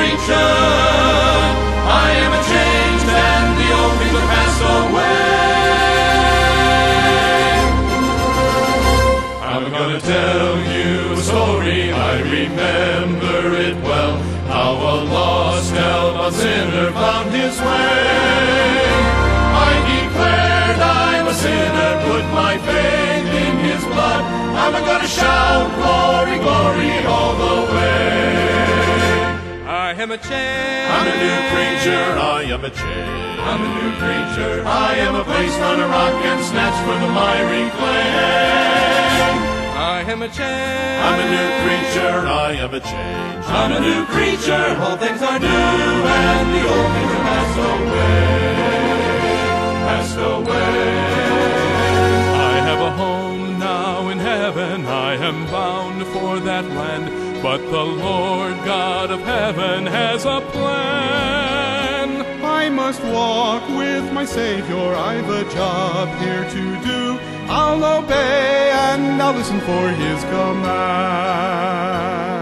creature. I am a changed and the old things are passed away. I'm gonna tell you a story, I remember it well, how a lost, hell-bound sinner found his way. I declared I'm a sinner, put my faith in his blood. I'm gonna shout glory, glory all the way. I am a change. I'm a new creature, I am a change. I'm a new creature, I am a placed on a rock and snatched from the miry clay. I am a change. I'm a new creature, I am a change. I'm a new creature, all things are new, and the old things are passed away, passed away. I have a home now in heaven, I am bound for that land, but the Lord God of heaven has a plan. I must walk with my Savior, I've a job here to do. I'll obey and I'll listen for his command.